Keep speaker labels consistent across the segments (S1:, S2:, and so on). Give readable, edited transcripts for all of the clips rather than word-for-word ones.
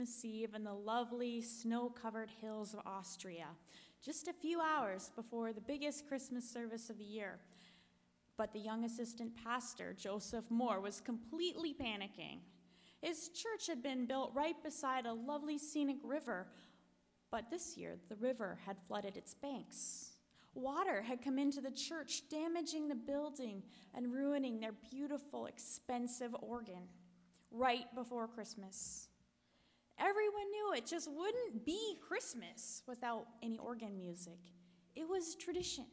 S1: Eve in the lovely snow-covered hills of Austria, just a few hours before the biggest Christmas service of the year. But the young assistant pastor, Joseph Moore, was completely panicking. His church had been built right beside a lovely scenic river, but this year the river had flooded its banks. Water had come into the church, damaging the building and ruining their beautiful, expensive organ right before Christmas. Everyone knew it just wouldn't be Christmas without any organ music. It was tradition.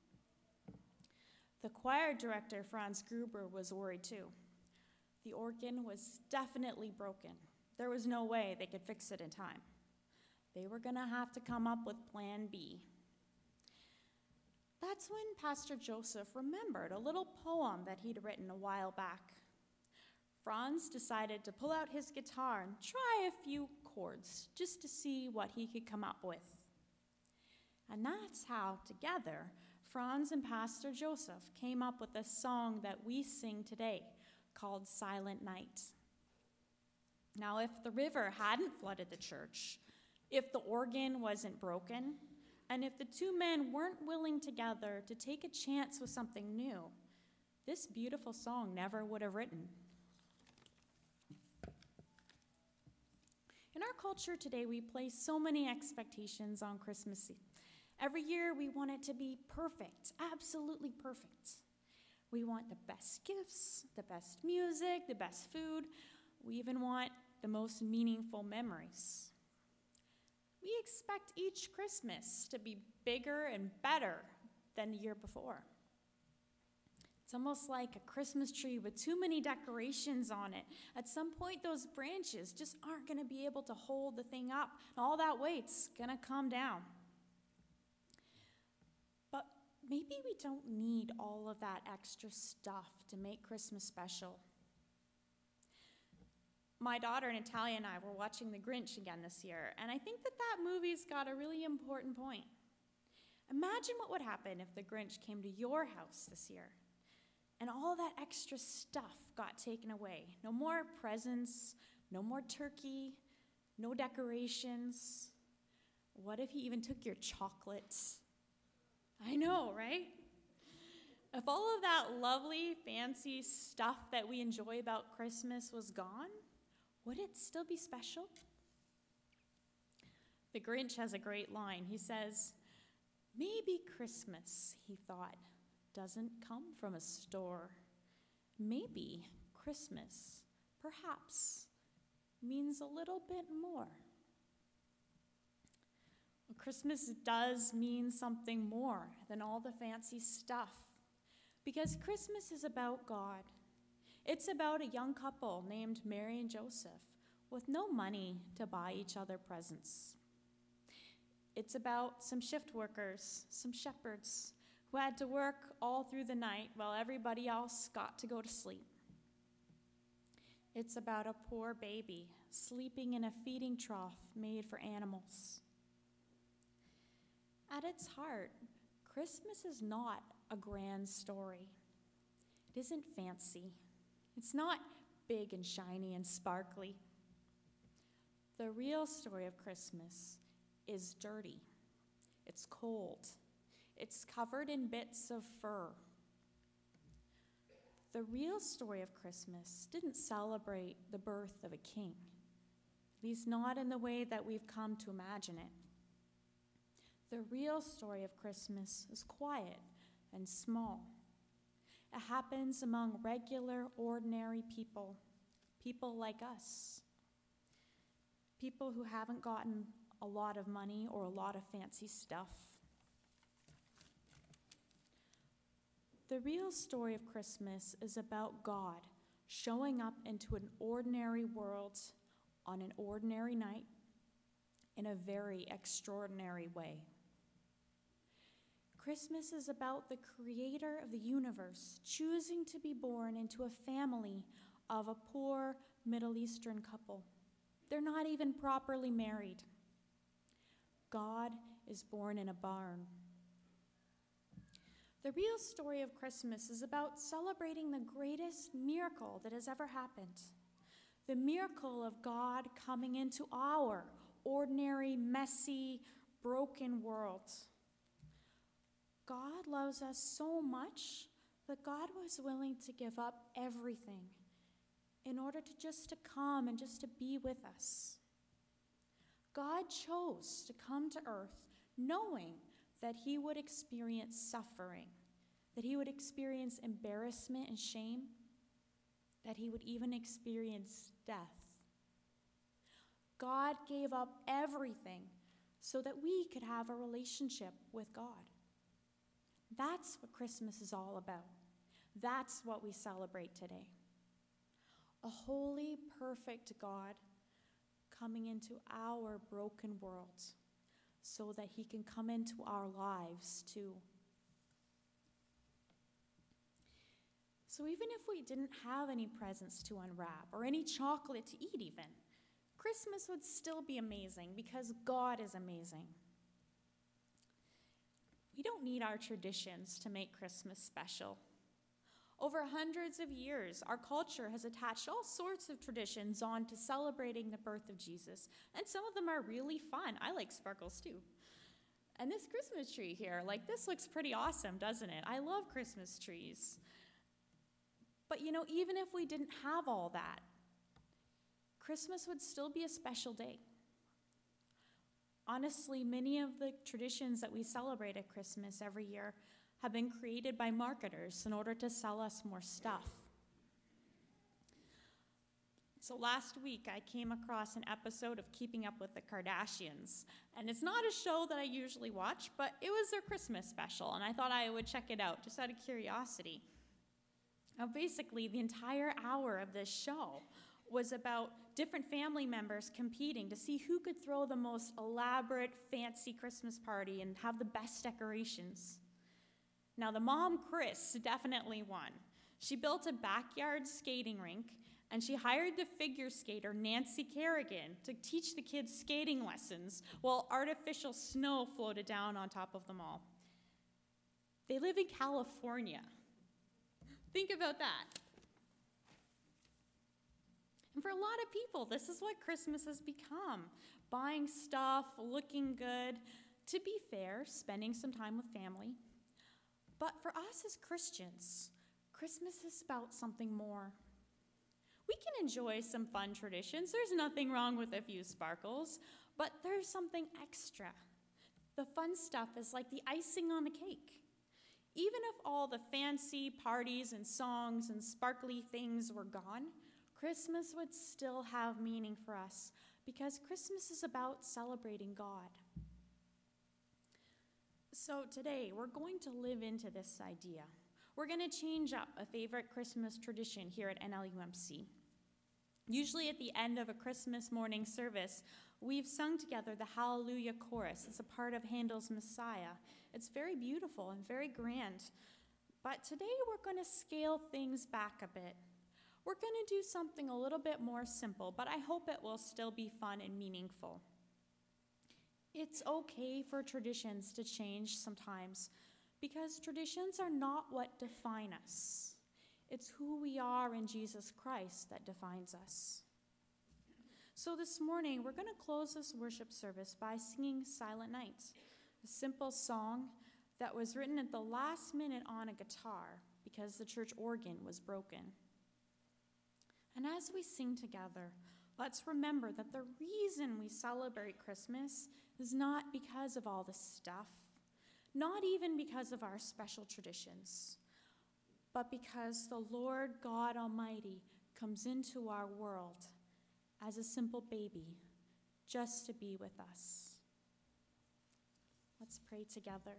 S1: The choir director, Franz Gruber, was worried too. The organ was definitely broken. There was no way they could fix it in time. They were going to have to come up with plan B. That's when Pastor Joseph remembered a little poem that he'd written a while back. Franz decided to pull out his guitar and try a few chords just to see what he could come up with. And that's how, together, Franz and Pastor Joseph came up with a song that we sing today called Silent Night. Now, if the river hadn't flooded the church, if the organ wasn't broken, and if the two men weren't willing together to take a chance with something new, this beautiful song never would have written. In our culture today, we place so many expectations on Christmas Eve. Every year, we want it to be perfect, absolutely perfect. We want the best gifts, the best music, the best food. We even want the most meaningful memories. We expect each Christmas to be bigger and better than the year before. It's almost like a Christmas tree with too many decorations on it. At some point, those branches just aren't going to be able to hold the thing up. And all that weight's going to come down. But maybe we don't need all of that extra stuff to make Christmas special. My daughter Natalia and I were watching The Grinch again this year, and I think that movie's got a really important point. Imagine what would happen if The Grinch came to your house this year. And all that extra stuff got taken away. No more presents, no more turkey, no decorations. What if he even took your chocolates? I know, right? If all of that lovely, fancy stuff that we enjoy about Christmas was gone, would it still be special? The Grinch has a great line. He says, "Maybe Christmas," he thought, "doesn't come from a store. Maybe Christmas, perhaps, means a little bit more." Well, Christmas does mean something more than all the fancy stuff, because Christmas is about God. It's about a young couple named Mary and Joseph with no money to buy each other presents. It's about some shift workers, some shepherds, who had to work all through the night while everybody else got to go to sleep. It's about a poor baby sleeping in a feeding trough made for animals. At its heart, Christmas is not a grand story. It isn't fancy. It's not big and shiny and sparkly. The real story of Christmas is dirty. It's cold. It's covered in bits of fur. The real story of Christmas didn't celebrate the birth of a king, at least not in the way that we've come to imagine it. The real story of Christmas is quiet and small. It happens among regular, ordinary people, people like us, people who haven't gotten a lot of money or a lot of fancy stuff. The real story of Christmas is about God showing up into an ordinary world on an ordinary night in a very extraordinary way. Christmas is about the creator of the universe choosing to be born into a family of a poor Middle Eastern couple. They're not even properly married. God is born in a barn. The real story of Christmas is about celebrating the greatest miracle that has ever happened. the miracle of God coming into our ordinary, messy, broken world. God loves us so much that God was willing to give up everything in order to just to come and just to be with us. God chose to come to earth knowing that he would experience suffering, that he would experience embarrassment and shame, that he would even experience death. God gave up everything so that we could have a relationship with God. That's what Christmas is all about. That's what we celebrate today. A holy, perfect God coming into our broken world so that he can come into our lives too. So even if we didn't have any presents to unwrap or any chocolate to eat even, Christmas would still be amazing because God is amazing. We don't need our traditions to make Christmas special. Over hundreds of years, our culture has attached all sorts of traditions on to celebrating the birth of Jesus, and some of them are really fun. I like sparkles too. And this Christmas tree here, this looks pretty awesome, doesn't it? I love Christmas trees. But even if we didn't have all that, Christmas would still be a special day. Honestly, many of the traditions that we celebrate at Christmas every year have been created by marketers in order to sell us more stuff. So last week, I came across an episode of Keeping Up with the Kardashians. And it's not a show that I usually watch, but it was their Christmas special, and I thought I would check it out just out of curiosity. Now, basically, the entire hour of this show was about different family members competing to see who could throw the most elaborate, fancy Christmas party and have the best decorations. Now, the mom, Chris, definitely won. She built a backyard skating rink, and she hired the figure skater, Nancy Kerrigan, to teach the kids skating lessons while artificial snow floated down on top of them all. They live in California. Think about that. And for a lot of people, this is what Christmas has become. Buying stuff, looking good. To be fair, spending some time with family. But for us as Christians, Christmas is about something more. We can enjoy some fun traditions. There's nothing wrong with a few sparkles, but there's something extra. The fun stuff is like the icing on the cake. Even if all the fancy parties and songs and sparkly things were gone, Christmas would still have meaning for us because Christmas is about celebrating God. So today, we're going to live into this idea. We're going to change up a favorite Christmas tradition here at NLUMC. Usually at the end of a Christmas morning service, we've sung together the Hallelujah Chorus. It's a part of Handel's Messiah. It's very beautiful and very grand. But today we're going to scale things back a bit. We're going to do something a little bit more simple, but I hope it will still be fun and meaningful. It's okay for traditions to change sometimes because traditions are not what define us. It's who we are in Jesus Christ that defines us. So this morning, we're going to close this worship service by singing Silent Night, a simple song that was written at the last minute on a guitar because the church organ was broken. And as we sing together, let's remember that the reason we celebrate Christmas is not because of all the stuff, not even because of our special traditions, but because the Lord God Almighty comes into our world as a simple baby just to be with us. Let's pray together.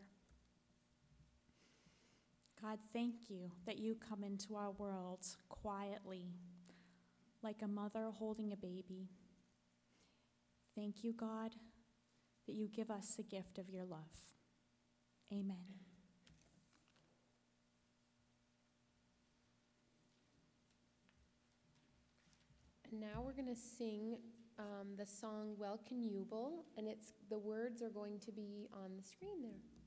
S1: God, thank you that you come into our world quietly, like a mother holding a baby. Thank you, God, that you give us the gift of your love. Amen.
S2: And now we're going to sing the song Welken Jubel, and the words are going to be on the screen there.